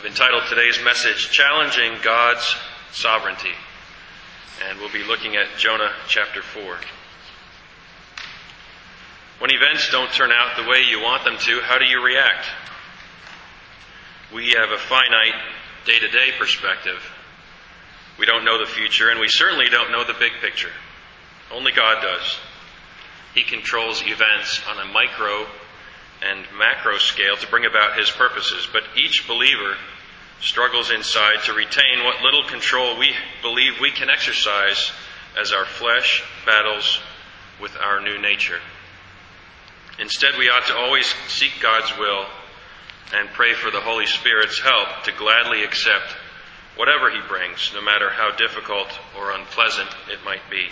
I've entitled today's message, Challenging God's Sovereignty. And we'll be looking at Jonah chapter 4. When events don't turn out the way you want them to, how do you react? We have a finite day-to-day perspective. We don't know the future, and we certainly don't know the big picture. Only God does. He controls events on a micro and macro scale to bring about His purposes, but each believer struggles inside to retain what little control we believe we can exercise as our flesh battles with our new nature. Instead, we ought to always seek God's will and pray for the Holy Spirit's help to gladly accept whatever He brings, no matter how difficult or unpleasant it might be.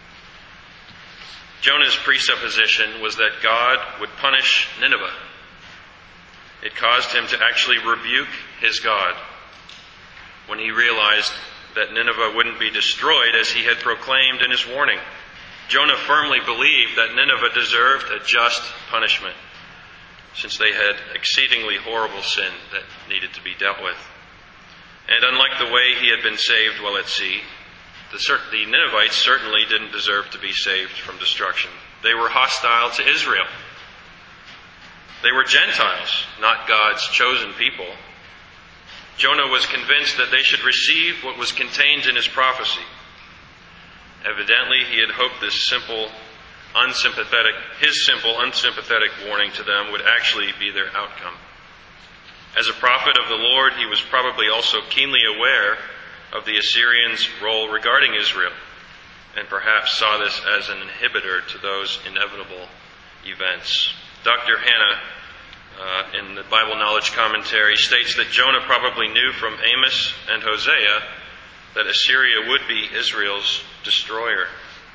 Jonah's presupposition was that God would punish Nineveh. It caused him to actually rebuke his God when he realized that Nineveh wouldn't be destroyed as he had proclaimed in his warning. Jonah firmly believed that Nineveh deserved a just punishment, since they had exceedingly horrible sin that needed to be dealt with. And unlike the way he had been saved while at sea, the Ninevites certainly didn't deserve to be saved from destruction. They were hostile to Israel. They were Gentiles, not God's chosen people. Jonah was convinced that they should receive what was contained in his prophecy. Evidently, he had hoped his simple, unsympathetic warning to them would actually be their outcome. As a prophet of the Lord, he was probably also keenly aware of the Assyrians' role regarding Israel, and perhaps saw this as an inhibitor to those inevitable events. Dr. Hanna, in the Bible Knowledge Commentary, states that Jonah probably knew from Amos and Hosea that Assyria would be Israel's destroyer.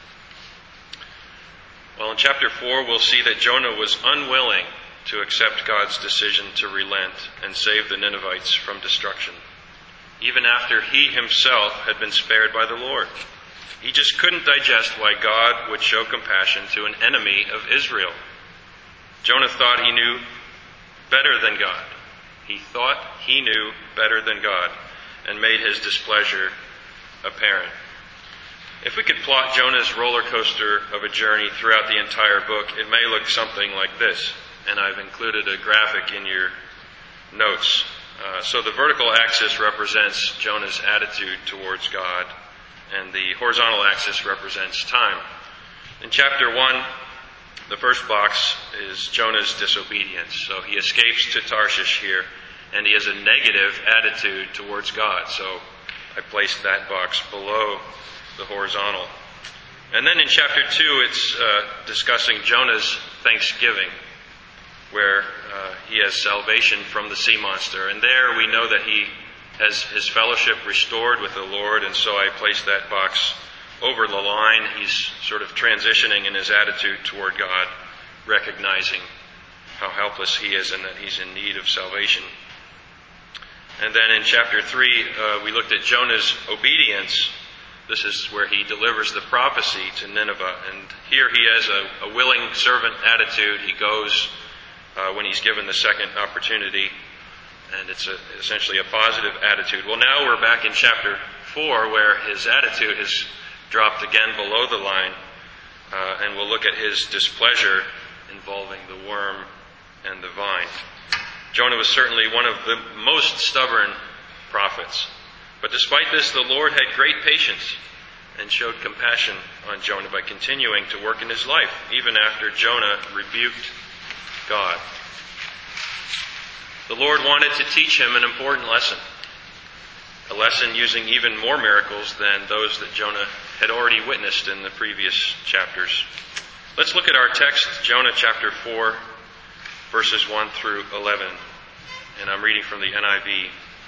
Well, in chapter 4, we'll see that Jonah was unwilling to accept God's decision to relent and save the Ninevites from destruction, even after he himself had been spared by the Lord. He just couldn't digest why God would show compassion to an enemy of Israel. Jonah thought he knew better than God. He thought he knew better than God and made his displeasure apparent. If we could plot Jonah's roller coaster of a journey throughout the entire book, it may look something like this. And I've included a graphic in your notes. So the vertical axis represents Jonah's attitude towards God, and the horizontal axis represents time. In chapter 1, the first box is Jonah's disobedience. So he escapes to Tarshish here, and he has a negative attitude towards God. So I placed that box below the horizontal. And then in chapter 2, it's discussing Jonah's thanksgiving, where he has salvation from the sea monster. And there we know that he has his fellowship restored with the Lord, and so I placed that box over the line. He's sort of transitioning in his attitude toward God, recognizing how helpless he is and that he's in need of salvation. And then in chapter 3, we looked at Jonah's obedience. This is where he delivers the prophecy to Nineveh. And here he has a willing servant attitude. He goes when he's given the second opportunity, and it's essentially a positive attitude. Well, now we're back in chapter 4, where his attitude has dropped again below the line, and we'll look at his displeasure involving the worm and the vine. Jonah was certainly one of the most stubborn prophets, but despite this, the Lord had great patience and showed compassion on Jonah by continuing to work in his life, even after Jonah rebuked God. The Lord wanted to teach him an important lesson, a lesson using even more miracles than those that Jonah had already witnessed in the previous chapters. Let's look at our text, Jonah chapter 4, verses 1 through 11, and I'm reading from the NIV.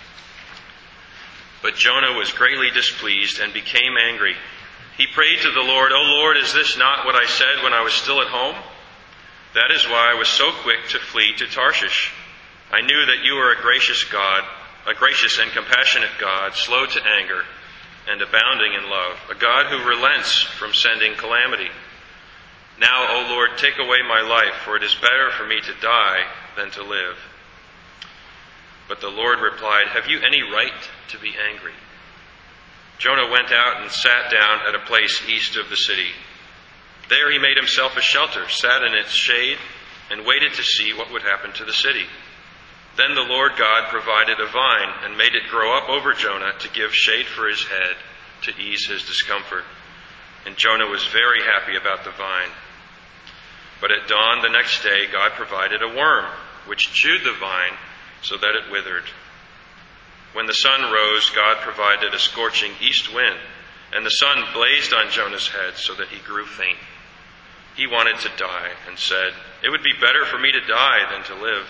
But Jonah was greatly displeased and became angry. He prayed to the Lord, "O Lord, is this not what I said when I was still at home? That is why I was so quick to flee to Tarshish. I knew that you are a gracious God, a gracious and compassionate God, slow to anger and abounding in love, a God who relents from sending calamity. Now, O Lord, take away my life, for it is better for me to die than to live." But the Lord replied, "Have you any right to be angry?" Jonah went out and sat down at a place east of the city. There he made himself a shelter, sat in its shade, and waited to see what would happen to the city. Then the Lord God provided a vine and made it grow up over Jonah to give shade for his head, to ease his discomfort. And Jonah was very happy about the vine. But at dawn the next day God provided a worm, which chewed the vine so that it withered. When the sun rose, God provided a scorching east wind, and the sun blazed on Jonah's head so that he grew faint. He wanted to die and said, "It would be better for me to die than to live."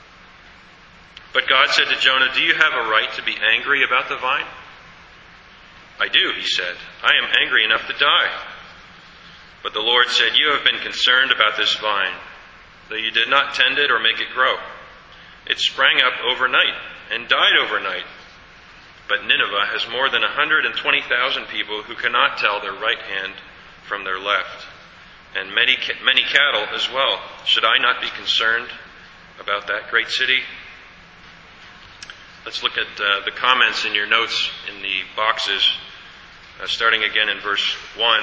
But God said to Jonah, "Do you have a right to be angry about the vine?" "I do," he said. "I am angry enough to die." But the Lord said, "You have been concerned about this vine, though you did not tend it or make it grow. It sprang up overnight and died overnight. But Nineveh has more than 120,000 people who cannot tell their right hand from their left, and many cattle as well. Should I not be concerned about that great city?" Let's look at the comments in your notes in the boxes, starting again in verse 1.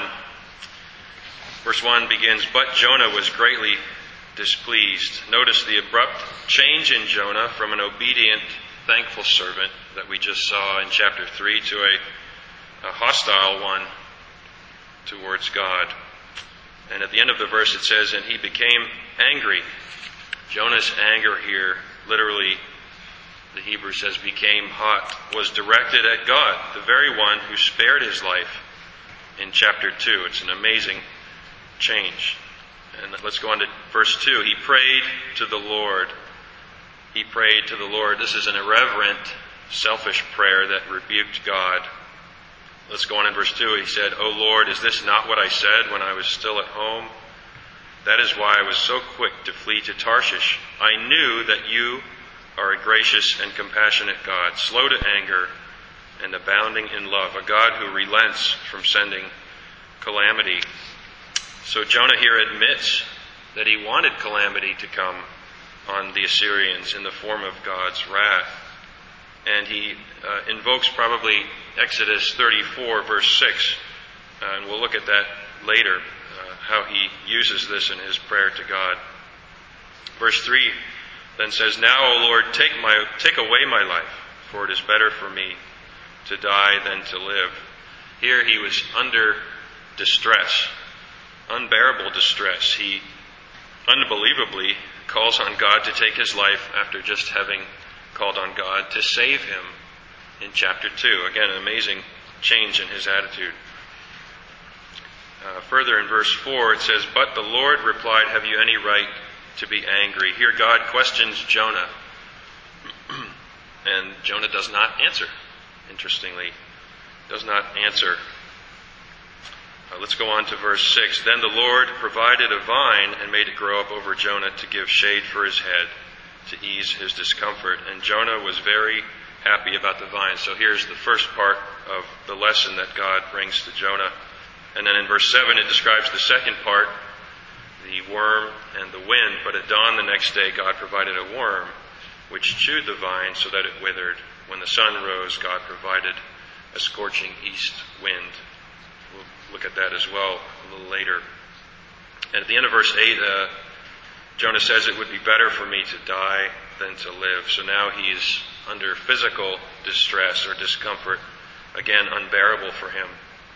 Verse 1 begins, "But Jonah was greatly displeased." Notice the abrupt change in Jonah from an obedient, thankful servant that we just saw in chapter 3 to a hostile one towards God. And at the end of the verse it says, "And he became angry." Jonah's anger here, literally, the Hebrew says, became hot, was directed at God, the very one who spared his life in chapter 2. It's an amazing change. And let's go on to verse 2. He prayed to the Lord. He prayed to the Lord. This is an irreverent, selfish prayer that rebuked God. Let's go on in verse 2. He said, "O Lord, is this not what I said when I was still at home? That is why I was so quick to flee to Tarshish. I knew that you are a gracious and compassionate God, slow to anger and abounding in love, a God who relents from sending calamity." So Jonah here admits that he wanted calamity to come on the Assyrians in the form of God's wrath. And he invokes probably Exodus 34, verse 6. And we'll look at that later, how he uses this in his prayer to God. Verse 3 then says, "Now, O Lord, take away my life, for it is better for me to die than to live." Here he was under distress, unbearable distress. He unbelievably calls on God to take his life after just having called on God to save him in chapter 2. Again, an amazing change in his attitude. Further in verse 4 it says, "But the Lord replied, 'Have you any right to be angry?'" Here God questions Jonah. And Jonah does not answer. Interestingly, does not answer. Let's go on to verse 6. "Then the Lord provided a vine and made it grow up over Jonah to give shade for his head, to ease his discomfort. And Jonah was very happy about the vine." So here's the first part of the lesson that God brings to Jonah. And then in verse 7 it describes the second part, the worm and the wind. "But at dawn the next day God provided a worm, which chewed the vine so that it withered. When the sun rose, God provided a scorching east wind." We'll look at that as well a little later. And at the end of verse 8, Jonah says, "It would be better for me to die than to live." So now he's under physical distress or discomfort, again unbearable for him.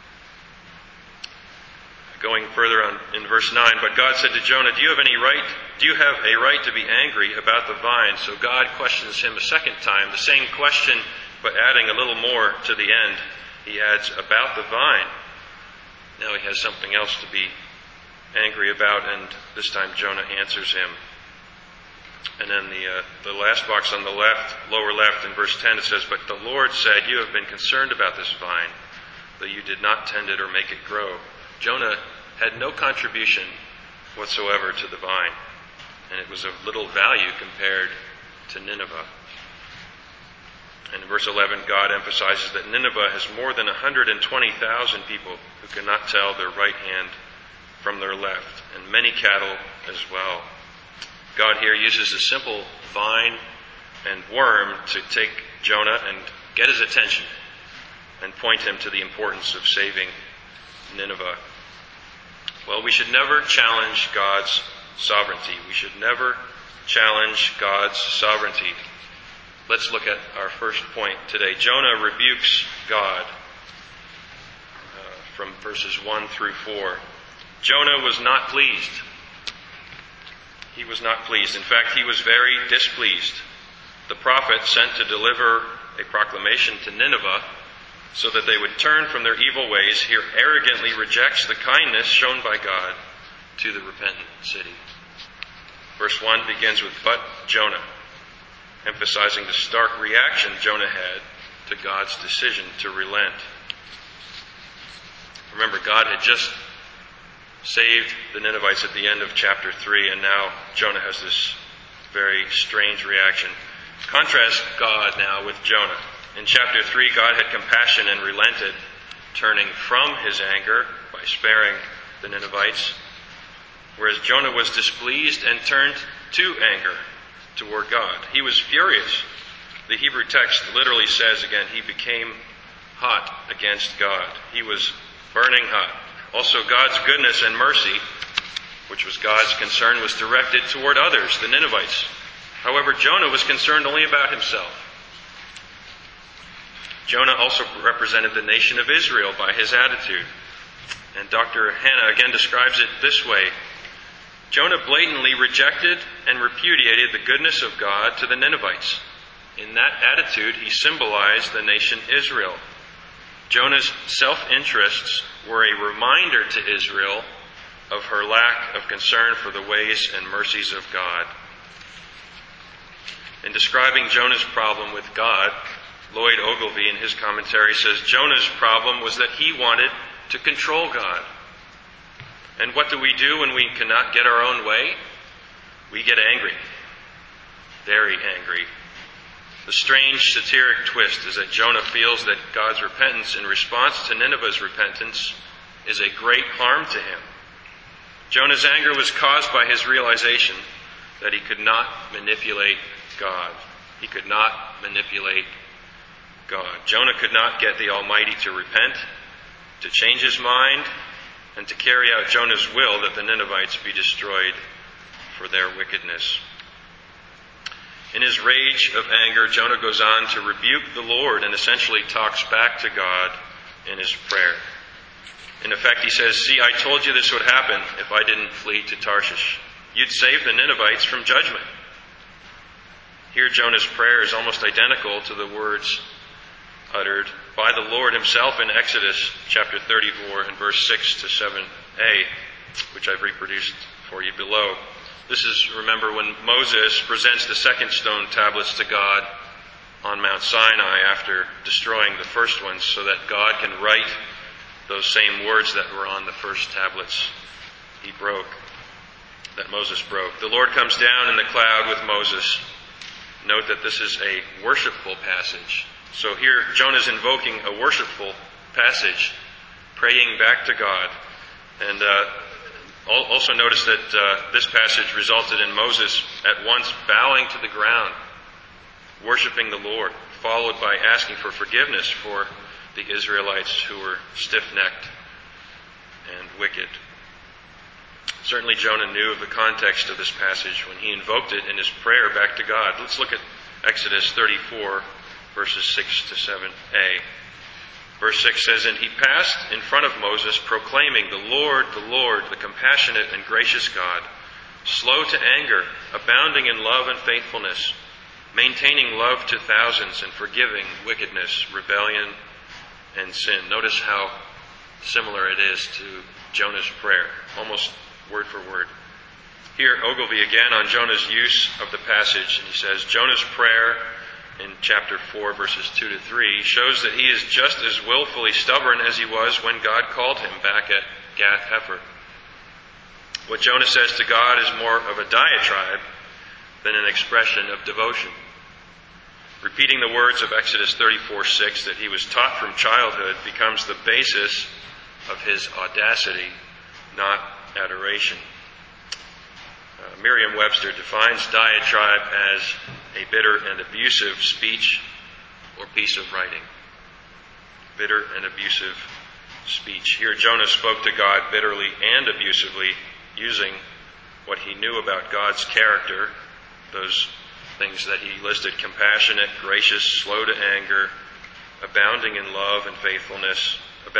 Going further on in verse 9, "But God said to Jonah, do you have a right to be angry about the vine?" So God questions him a second time, the same question, but adding a little more to the end. He adds, "about the vine." Now he has something else to be angry about, and this time Jonah answers him. And then the last box on the left, lower left, in verse 10, it says, "But the Lord said, 'You have been concerned about this vine, though you did not tend it or make it grow.'" Jonah had no contribution whatsoever to the vine, and it was of little value compared to Nineveh. And in verse 11, God emphasizes that Nineveh has more than 120,000 people who cannot tell their right hand from their left, and many cattle as well. God here uses a simple vine and worm to take Jonah and get his attention and point him to the importance of saving Nineveh. Well, we should never challenge God's sovereignty. We should never challenge God's sovereignty. Let's look at our first point today. Jonah rebukes God from verses 1 through 4. Jonah was not pleased. He was not pleased. In fact, he was very displeased. The prophet sent to deliver a proclamation to Nineveh so that they would turn from their evil ways, here arrogantly rejects the kindness shown by God to the repentant city. Verse 1 begins with, "But Jonah," emphasizing the stark reaction Jonah had to God's decision to relent. Remember, God had just saved the Ninevites at the end of chapter 3, and now Jonah has this very strange reaction. Contrast God now with Jonah. In chapter 3, God had compassion and relented, turning from his anger by sparing the Ninevites, whereas Jonah was displeased and turned to anger toward God. He was furious. The Hebrew text literally says, again, he became hot against God. He was burning hot. Also, God's goodness and mercy, which was God's concern, was directed toward others, the Ninevites. However, Jonah was concerned only about himself. Jonah also represented the nation of Israel by his attitude. And Dr. Hanna again describes it this way. Jonah blatantly rejected and repudiated the goodness of God to the Ninevites. In that attitude, he symbolized the nation Israel. Jonah's self-interests were a reminder to Israel of her lack of concern for the ways and mercies of God. In describing Jonah's problem with God, Lloyd Ogilvie in his commentary says Jonah's problem was that he wanted to control God. And what do we do when we cannot get our own way? We get angry. Very angry. The strange satiric twist is that Jonah feels that God's repentance in response to Nineveh's repentance is a great harm to him. Jonah's anger was caused by his realization that he could not manipulate God. He could not manipulate God. Jonah could not get the Almighty to repent, to change his mind, and to carry out Jonah's will that the Ninevites be destroyed for their wickedness. In his rage of anger, Jonah goes on to rebuke the Lord and essentially talks back to God in his prayer. In effect, he says, "See, I told you this would happen if I didn't flee to Tarshish. You'd save the Ninevites from judgment." Here, Jonah's prayer is almost identical to the words uttered by the Lord himself in Exodus chapter 34 and verse 6 to 7a, which I've reproduced for you below. This is, remember, when Moses presents the second stone tablets to God on Mount Sinai after destroying the first ones so that God can write those same words that were on the first tablets that Moses broke. The Lord comes down in the cloud with Moses. Note that this is a worshipful passage. So here, Jonah's invoking a worshipful passage, praying back to God. And also notice that this passage resulted in Moses at once bowing to the ground, worshiping the Lord, followed by asking for forgiveness for the Israelites who were stiff-necked and wicked. Certainly Jonah knew of the context of this passage when he invoked it in his prayer back to God. Let's look at Exodus 34, verses 6 to 7a. Verse 6 says, "And he passed in front of Moses, proclaiming, the Lord, the compassionate and gracious God, slow to anger, abounding in love and faithfulness, maintaining love to thousands, and forgiving wickedness, rebellion, and sin." Notice how similar it is to Jonah's prayer, almost word for word. Here, Ogilvie again on Jonah's use of the passage, and he says, Jonah's prayer in chapter 4, verses 2 to 3, shows that he is just as willfully stubborn as he was when God called him back at Gath-Hepher. What Jonah says to God is more of a diatribe than an expression of devotion. Repeating the words of Exodus 34:6 that he was taught from childhood becomes the basis of his audacity, not adoration. Merriam-Webster defines diatribe as a bitter and abusive speech or piece of writing. Bitter and abusive speech. Here Jonah spoke to God bitterly and abusively, using what he knew about God's character, those things that he listed: compassionate, gracious, slow to anger, abounding in love and faithfulness,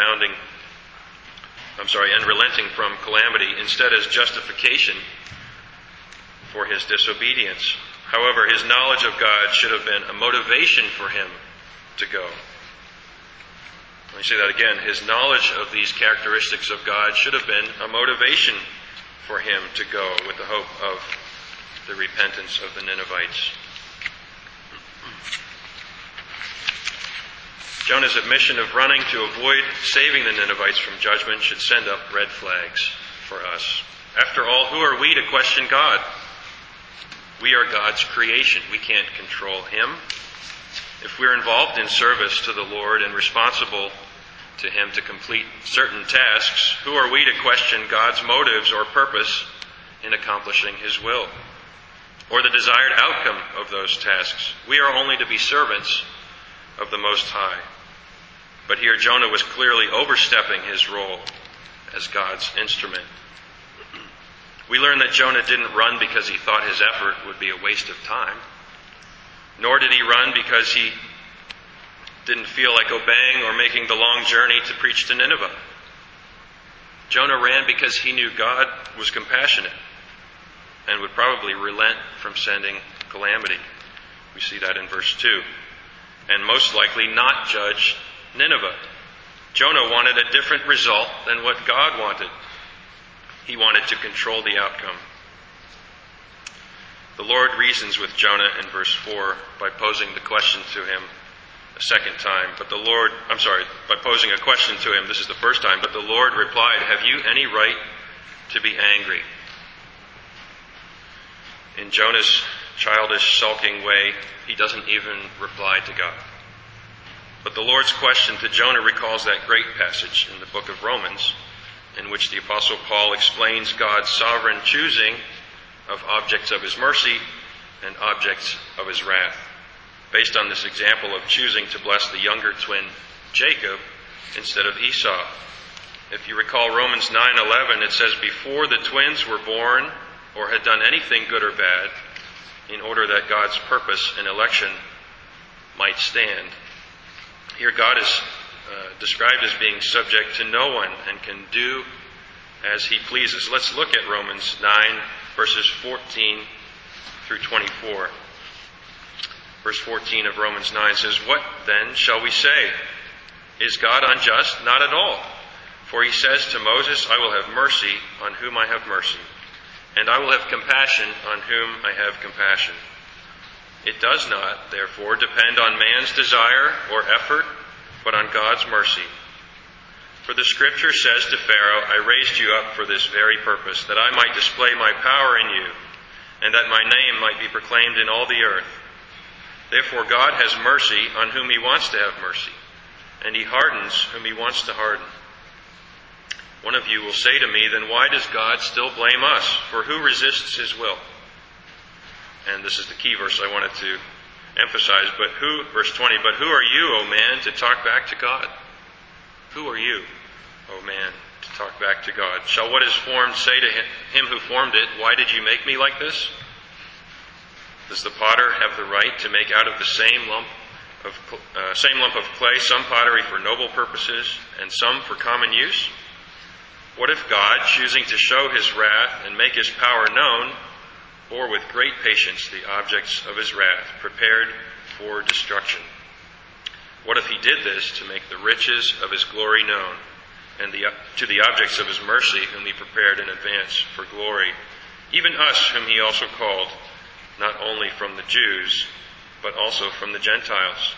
and relenting from calamity, instead as justification for his disobedience. However, his knowledge of God should have been a motivation for him to go. Let me say that again. His knowledge of these characteristics of God should have been a motivation for him to go with the hope of the repentance of the Ninevites. Jonah's admission of running to avoid saving the Ninevites from judgment should send up red flags for us. After all, who are we to question God? We are God's creation. We can't control Him. If we're involved in service to the Lord and responsible to Him to complete certain tasks, who are we to question God's motives or purpose in accomplishing His will, or the desired outcome of those tasks? We are only to be servants of the Most High. But here Jonah was clearly overstepping his role as God's instrument. We learn that Jonah didn't run because he thought his effort would be a waste of time, nor did he run because he didn't feel like obeying or making the long journey to preach to Nineveh. Jonah ran because he knew God was compassionate and would probably relent from sending calamity. We see that in verse 2. And most likely not judge Nineveh. Jonah wanted a different result than what God wanted. He wanted to control the outcome. The Lord reasons with Jonah in verse 4 by posing the question to him a second time. By posing a question to him, this is the first time, but the Lord replied, "Have you any right to be angry?" In Jonah's childish, sulking way, he doesn't even reply to God. But the Lord's question to Jonah recalls that great passage in the book of Romans, in which the Apostle Paul explains God's sovereign choosing of objects of His mercy and objects of His wrath, based on this example of choosing to bless the younger twin, Jacob, instead of Esau. If you recall Romans 9:11, it says, "Before the twins were born or had done anything good or bad, in order that God's purpose and election might stand." Here God is described as being subject to no one and can do as He pleases. Let's look at Romans 9, verses 14 through 24. Verse 14 of Romans 9 says, "What then shall we say? Is God unjust? Not at all. For He says to Moses, 'I will have mercy on whom I have mercy, and I will have compassion on whom I have compassion.' It does not, therefore, depend on man's desire or effort, but on God's mercy. For the Scripture says to Pharaoh, 'I raised you up for this very purpose, that I might display my power in you, and that my name might be proclaimed in all the earth.' Therefore God has mercy on whom He wants to have mercy, and He hardens whom He wants to harden. One of you will say to me, 'Then why does God still blame us? For who resists His will?'" And this is the key verse I wanted to emphasize. Verse 20, "But who are you, O man, to talk back to God? Who are you, O man, to talk back to God? Shall what is formed say to him who formed it, 'Why did you make me like this?' Does the potter have the right to make out of the same lump of clay some pottery for noble purposes and some for common use? What if God, choosing to show His wrath and make His power known, bore with great patience the objects of His wrath, prepared for destruction? What if He did this to make the riches of His glory known, and to the objects of His mercy, whom He prepared in advance for glory, even us whom He also called, not only from the Jews, but also from the Gentiles?"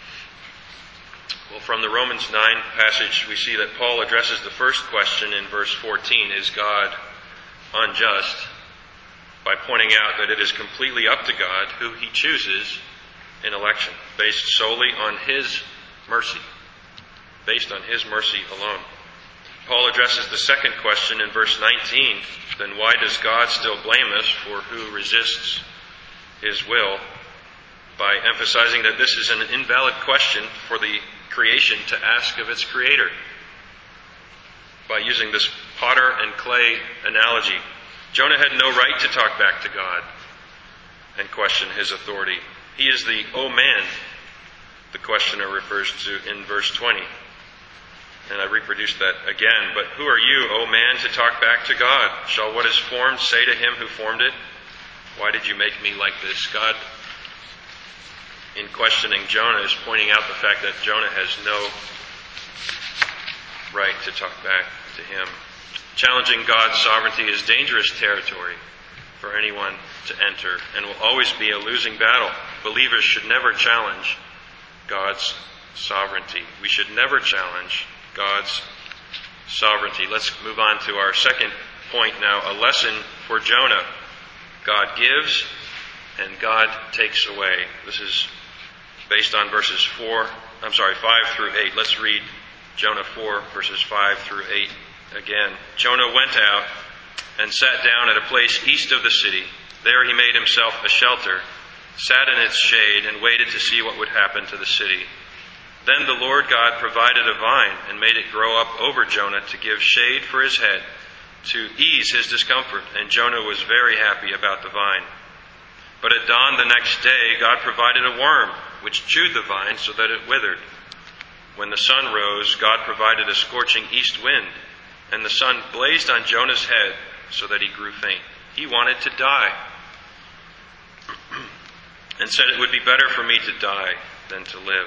Well, from the Romans 9 passage, we see that Paul addresses the first question in verse 14, "Is God unjust?" by pointing out that it is completely up to God who He chooses in election, based solely on His mercy, based on His mercy alone. Paul addresses the second question in verse 19. Then why does God still blame us for who resists his will? By emphasizing that this is an invalid question for the creation to ask of its creator. By using this potter and clay analogy, Jonah had no right to talk back to God and question his authority. He is the "O man," the questioner refers to in verse 20. And I reproduced that again. But who are you, O man, to talk back to God? Shall what is formed say to him who formed it, why did you make me like this? God, in questioning Jonah, is pointing out the fact that Jonah has no right to talk back to him. Challenging God's sovereignty is dangerous territory for anyone to enter and will always be a losing battle. Believers should never challenge God's sovereignty. We should never challenge God's sovereignty. Let's move on to our second point now, a lesson for Jonah. God gives and God takes away. This is based on verses 5 through 8. Let's read Jonah 4, verses 5 through 8 again. Jonah went out and sat down at a place east of the city. There he made himself a shelter, sat in its shade, and waited to see what would happen to the city. Then the Lord God provided a vine and made it grow up over Jonah to give shade for his head, to ease his discomfort, and Jonah was very happy about the vine. But at dawn the next day, God provided a worm, which chewed the vine so that it withered. When the sun rose, God provided a scorching east wind, and the sun blazed on Jonah's head so that he grew faint. He wanted to die, and said it would be better for me to die than to live.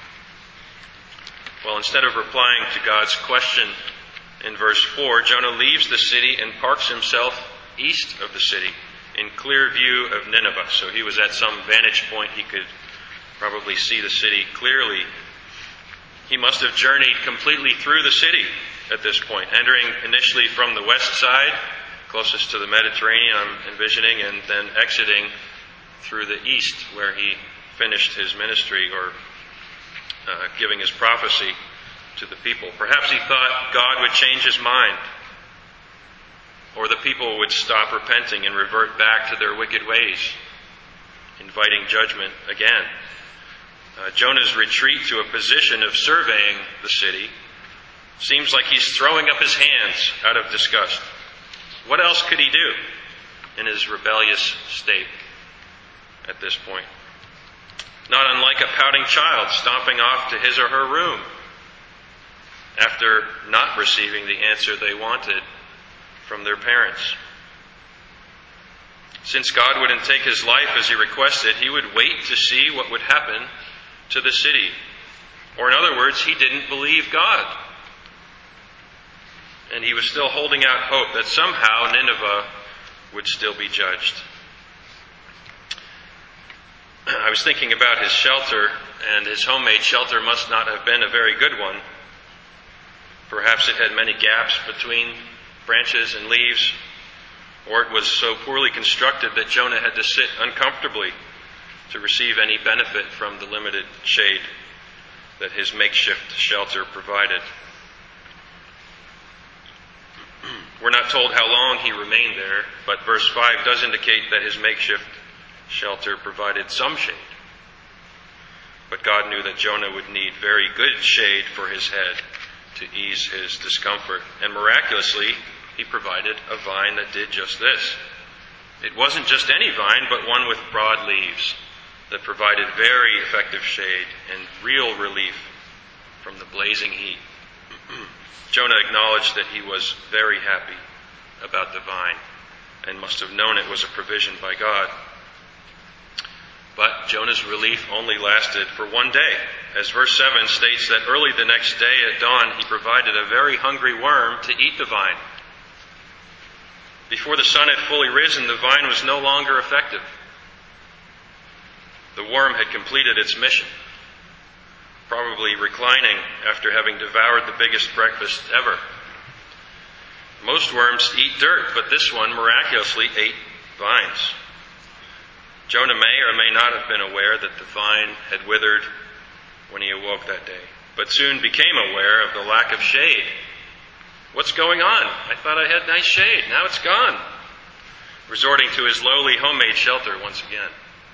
Well, instead of replying to God's question in verse 4, Jonah leaves the city and parks himself east of the city in clear view of Nineveh. So he was at some vantage point. He could probably see the city clearly. He must have journeyed completely through the city at this point, entering initially from the west side, closest to the Mediterranean, I'm envisioning, and then exiting through the east, where he finished his ministry or giving his prophecy to the people. Perhaps he thought God would change his mind, or the people would stop repenting and revert back to their wicked ways, inviting judgment again. Jonah's retreat to a position of surveying the city seems like he's throwing up his hands out of disgust. What else could he do in his rebellious state at this point? Not unlike a pouting child stomping off to his or her room after not receiving the answer they wanted from their parents. Since God wouldn't take his life as he requested, he would wait to see what would happen to the city. Or in other words, he didn't believe God. And he was still holding out hope that somehow Nineveh would still be judged. I was thinking about his shelter, and his homemade shelter must not have been a very good one. Perhaps it had many gaps between branches and leaves, or it was so poorly constructed that Jonah had to sit uncomfortably to receive any benefit from the limited shade that his makeshift shelter provided. We're not told how long he remained there, but verse 5 does indicate that his makeshift shelter provided some shade. But God knew that Jonah would need very good shade for his head to ease his discomfort. And miraculously, he provided a vine that did just this. It wasn't just any vine, but one with broad leaves that provided very effective shade and real relief from the blazing heat. Jonah acknowledged that he was very happy about the vine and must have known it was a provision by God. But Jonah's relief only lasted for one day. As verse 7 states that early the next day at dawn, he provided a very hungry worm to eat the vine. Before the sun had fully risen, the vine was no longer effective. The worm had completed its mission, probably reclining after having devoured the biggest breakfast ever. Most worms eat dirt, but this one miraculously ate vines. Jonah may or may not have been aware that the vine had withered when he awoke that day, but soon became aware of the lack of shade What's going on? I thought I had nice shade. Now it's gone. Resorting to his lowly homemade shelter once again.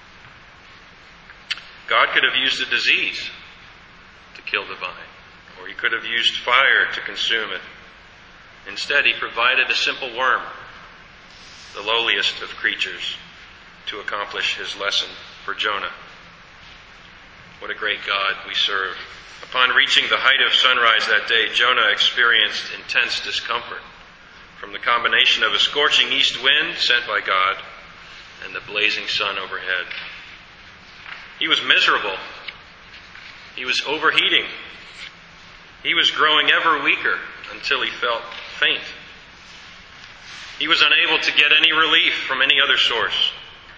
God could have used a disease to kill the vine, or he could have used fire to consume it. Instead, he provided a simple worm, the lowliest of creatures, to accomplish his lesson for Jonah. What a great God we serve. Upon reaching the height of sunrise that day, Jonah experienced intense discomfort from the combination of a scorching east wind sent by God and the blazing sun overhead. He was miserable. He was overheating. He was growing ever weaker until he felt faint. He was unable to get any relief from any other source.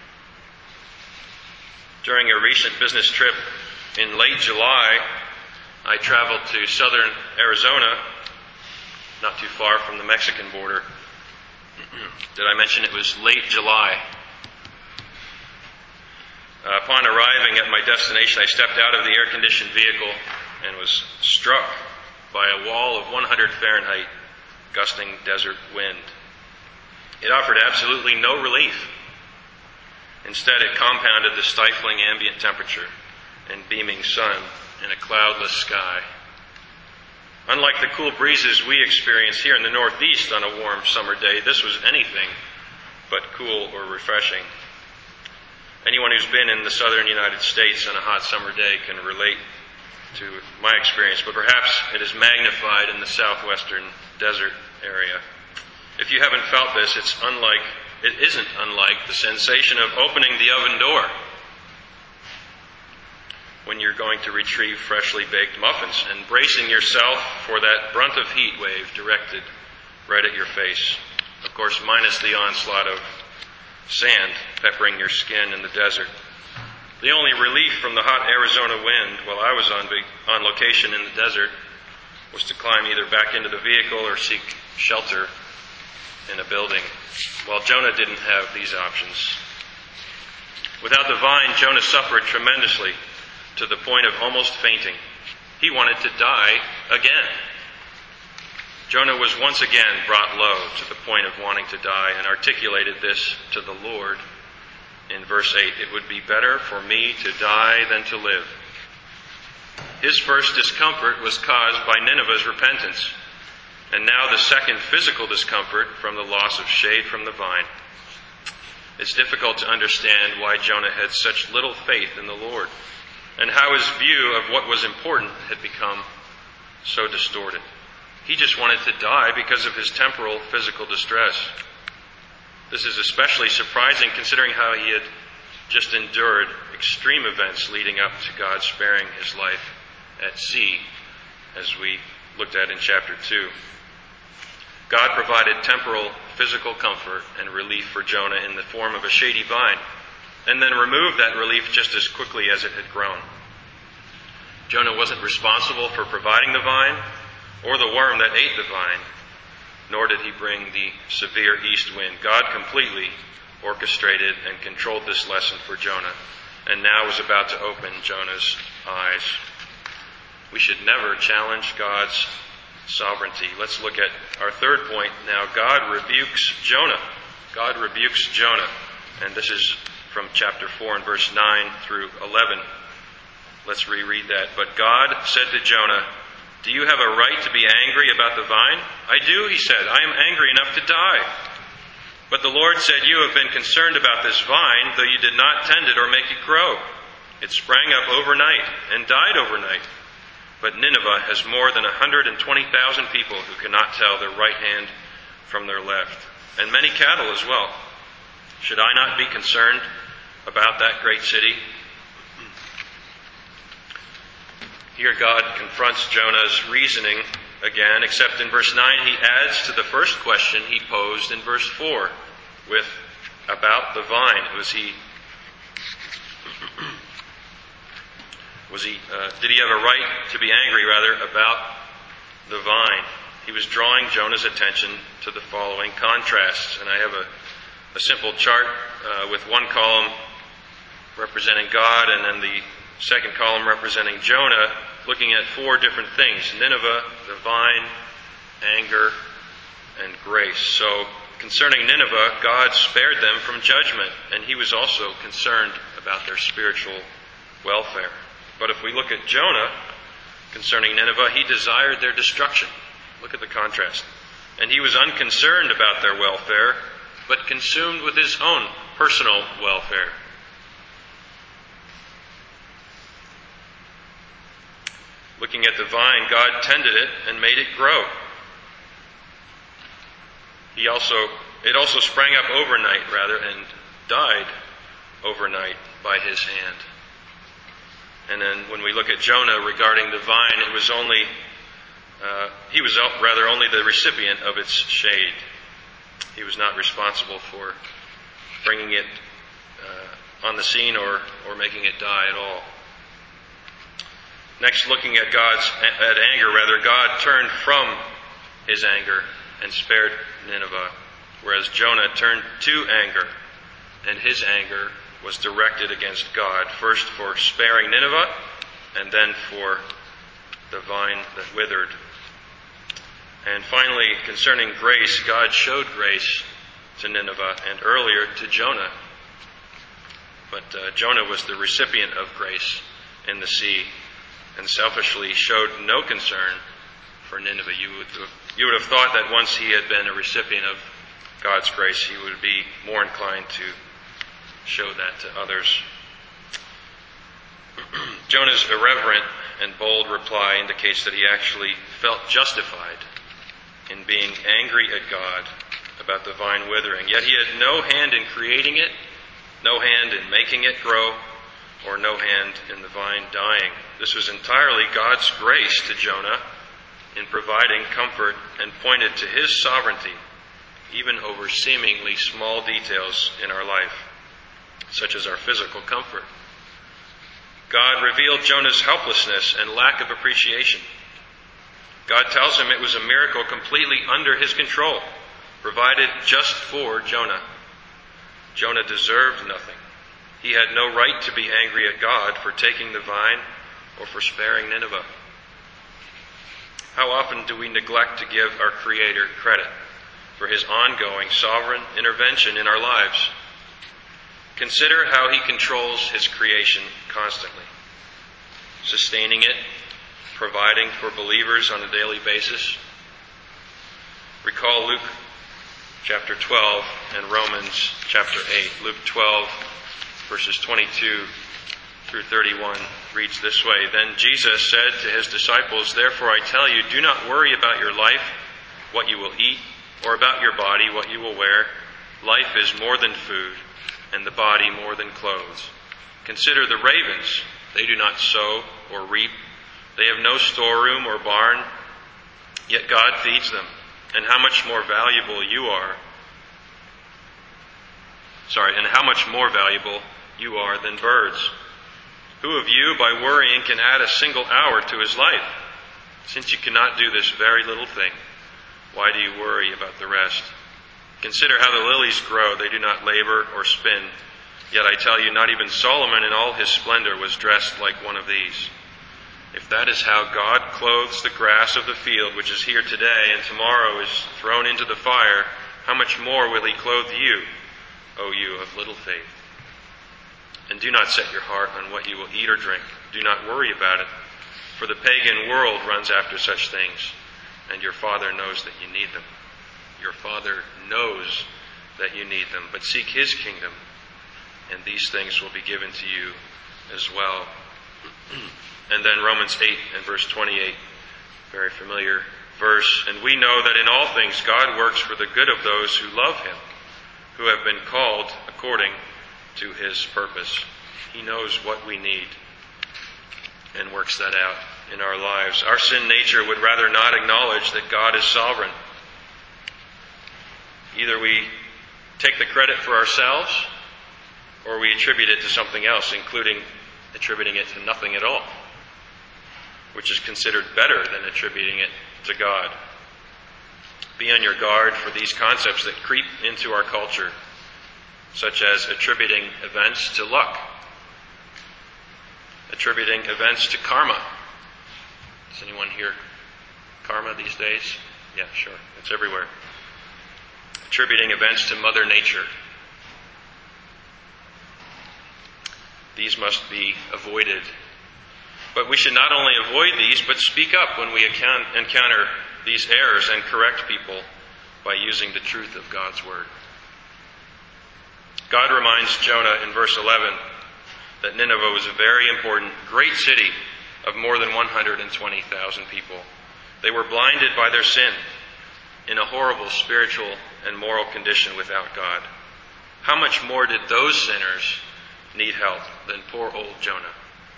During a recent business trip in late July, I traveled to southern Arizona, not too far from the Mexican border. Did I mention it was late July? Upon arriving at my destination, I stepped out of the air-conditioned vehicle and was struck by a wall of 100 Fahrenheit gusting desert wind. It offered absolutely no relief. Instead, it compounded the stifling ambient temperature and beaming sun in a cloudless sky. Unlike the cool breezes we experience here in the Northeast on a warm summer day, this was anything but cool or refreshing. Anyone who's been in the southern United States on a hot summer day can relate to my experience, but perhaps it is magnified in the southwestern desert area. If you haven't felt this, it isn't unlike the sensation of opening the oven door when you're going to retrieve freshly baked muffins and bracing yourself for that brunt of heat wave directed right at your face. Of course, minus the onslaught of sand peppering your skin in the desert. The only relief from the hot Arizona wind while I was on location in the desert was to climb either back into the vehicle or seek shelter in a building, while Jonah didn't have these options. Without the vine, Jonah suffered tremendously to the point of almost fainting. He wanted to die again. Jonah was once again brought low to the point of wanting to die and articulated this to the Lord in verse 8, "It would be better for me to die than to live." His first discomfort was caused by Nineveh's repentance, and now the second physical discomfort from the loss of shade from the vine. It's difficult to understand why Jonah had such little faith in the Lord, and how his view of what was important had become so distorted. He just wanted to die because of his temporal physical distress. This is especially surprising considering how he had just endured extreme events leading up to God sparing his life at sea, as we looked at in chapter 2. God provided temporal physical comfort and relief for Jonah in the form of a shady vine, and then removed that relief just as quickly as it had grown. Jonah wasn't responsible for providing the vine or the worm that ate the vine, nor did he bring the severe east wind. God completely orchestrated and controlled this lesson for Jonah, and now was about to open Jonah's eyes. We should never challenge God's sovereignty. Let's look at our third point now. God rebukes Jonah. God rebukes Jonah. And this is from chapter 4 and verse 9 through 11. Let's reread that. "But God said to Jonah, 'Do you have a right to be angry about the vine?' 'I do,' he said. 'I am angry enough to die.' But the Lord said, 'You have been concerned about this vine, though you did not tend it or make it grow. It sprang up overnight and died overnight. But Nineveh has more than 120,000 people who cannot tell their right hand from their left, and many cattle as well. Should I not be concerned about that great city?'" Here God confronts Jonah's reasoning again, except in verse 9 he adds to the first question he posed in verse 4 with about the vine. Did he have a right to be angry, about the vine? He was drawing Jonah's attention to the following contrasts. And I have a simple chart with one column representing God and then the second column representing Jonah, looking at four different things: Nineveh, the vine, anger, and grace. So concerning Nineveh, God spared them from judgment, and he was also concerned about their spiritual welfare. But if we look at Jonah, concerning Nineveh, he desired their destruction. Look at the contrast. And he was unconcerned about their welfare, but consumed with his own personal welfare. Looking at the vine, God tended it and made it grow. It also sprang up overnight, and died overnight by his hand. And then when we look at Jonah regarding the vine, he was only the recipient of its shade. He was not responsible for bringing it on the scene or making it die at all. Next, looking at anger, God turned from his anger and spared Nineveh, whereas Jonah turned to anger, and his anger was directed against God, first for sparing Nineveh, and then for the vine that withered. And finally, concerning grace, God showed grace to Nineveh and earlier to Jonah. But Jonah was the recipient of grace in the sea and selfishly showed no concern for Nineveh. You would have thought that once he had been a recipient of God's grace, he would be more inclined to show that to others. Jonah's irreverent and bold reply indicates that he actually felt justified in being angry at God about the vine withering. Yet he had no hand in creating it, no hand in making it grow, or no hand in the vine dying. This was entirely God's grace to Jonah in providing comfort and pointed to his sovereignty, even over seemingly small details in our life, such as our physical comfort. God revealed Jonah's helplessness and lack of appreciation. God tells him it was a miracle completely under his control, provided just for Jonah. Jonah deserved nothing. He had no right to be angry at God for taking the vine or for sparing Nineveh. How often do we neglect to give our Creator credit for his ongoing sovereign intervention in our lives? Consider how he controls his creation constantly, sustaining it, providing for believers on a daily basis. Recall Luke chapter 12 and Romans chapter 8. Luke 12 verses 22 through 31 reads this way. Then Jesus said to his disciples, "Therefore I tell you, do not worry about your life, what you will eat, or about your body, what you will wear. Life is more than food, and the body more than clothes. Consider the ravens. They do not sow or reap. They have no storeroom or barn, yet God feeds them. And how much more valuable you are than birds. Who of you, by worrying, can add a single hour to his life? Since you cannot do this very little thing, why do you worry about the rest? Consider how the lilies grow. They do not labor or spin. Yet I tell you, not even Solomon in all his splendor was dressed like one of these. If that is how God clothes the grass of the field, which is here today and tomorrow is thrown into the fire, how much more will he clothe you, O you of little faith? And do not set your heart on what you will eat or drink. Do not worry about it, for the pagan world runs after such things, and your Father knows that you need them. Your Father knows that you need them, but seek his kingdom, and these things will be given to you as well." And then Romans 8 and verse 28, very familiar verse. "And we know that in all things God works for the good of those who love him, who have been called according to his purpose." He knows what we need and works that out in our lives. Our sin nature would rather not acknowledge that God is sovereign. Either we take the credit for ourselves, or we attribute it to something else, including attributing it to nothing at all, which is considered better than attributing it to God. Be on your guard for these concepts that creep into our culture, such as attributing events to luck, attributing events to karma. Does anyone hear karma these days? Yeah, sure. It's everywhere. attributing events to Mother Nature. These must be avoided. But we should not only avoid these, but speak up when we encounter these errors and correct people by using the truth of God's Word. God reminds Jonah in verse 11 that Nineveh was a very important, great city of more than 120,000 people. They were blinded by their sin in a horrible spiritual and moral condition without God. How much more did those sinners need help than poor old Jonah?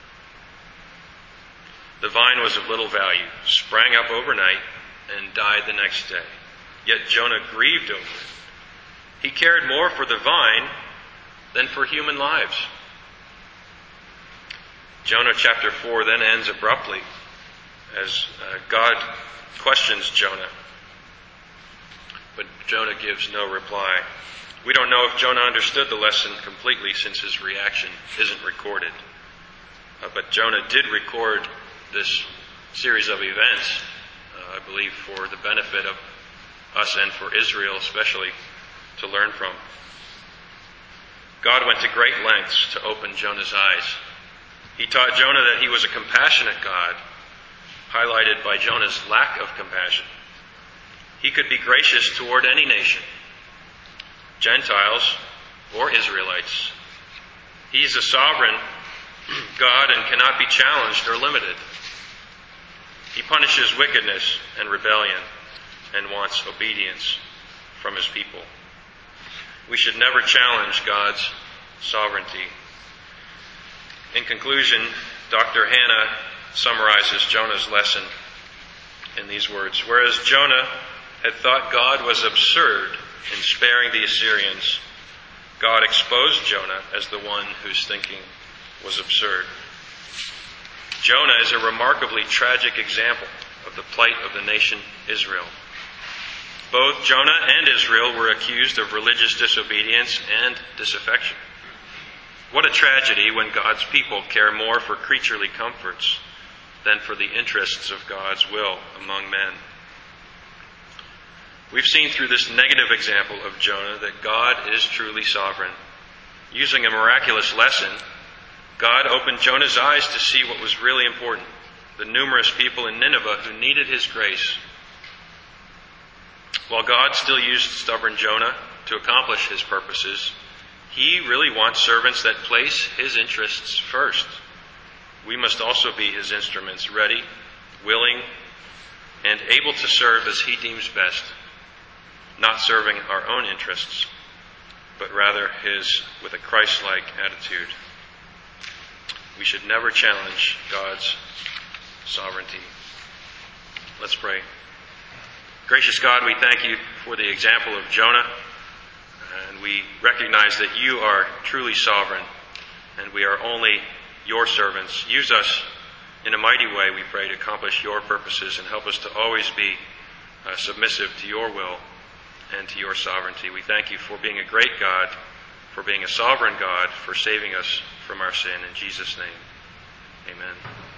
The vine was of little value, sprang up overnight, and died the next day. Yet Jonah grieved over it. He cared more for the vine than for human lives. Jonah chapter 4 then ends abruptly as God questions Jonah. But Jonah gives no reply. We don't know if Jonah understood the lesson completely since his reaction isn't recorded. But Jonah did record this series of events, I believe, for the benefit of us and for Israel especially to learn from. God went to great lengths to open Jonah's eyes. He taught Jonah that he was a compassionate God, highlighted by Jonah's lack of compassion. He could be gracious toward any nation, Gentiles or Israelites. He is a sovereign God and cannot be challenged or limited. He punishes wickedness and rebellion and wants obedience from his people. We should never challenge God's sovereignty. In conclusion, Dr. Hanna summarizes Jonah's lesson in these words. Whereas Jonah had thought God was absurd in sparing the Assyrians, God exposed Jonah as the one whose thinking was absurd. Jonah is a remarkably tragic example of the plight of the nation Israel. Both Jonah and Israel were accused of religious disobedience and disaffection. What a tragedy when God's people care more for creaturely comforts than for the interests of God's will among men. We've seen through this negative example of Jonah that God is truly sovereign. Using a miraculous lesson, God opened Jonah's eyes to see what was really important, the numerous people in Nineveh who needed his grace. While God still used stubborn Jonah to accomplish his purposes, he really wants servants that place his interests first. We must also be his instruments, ready, willing, and able to serve as he deems best, not serving our own interests, but rather his with a Christ-like attitude. We should never challenge God's sovereignty. Let's pray. Gracious God, we thank you for the example of Jonah, and we recognize that you are truly sovereign, and we are only your servants. Use us in a mighty way, we pray, to accomplish your purposes, and help us to always be submissive to your will and to your sovereignty. We thank you for being a great God, for being a sovereign God, for saving us from our sin. In Jesus' name, amen.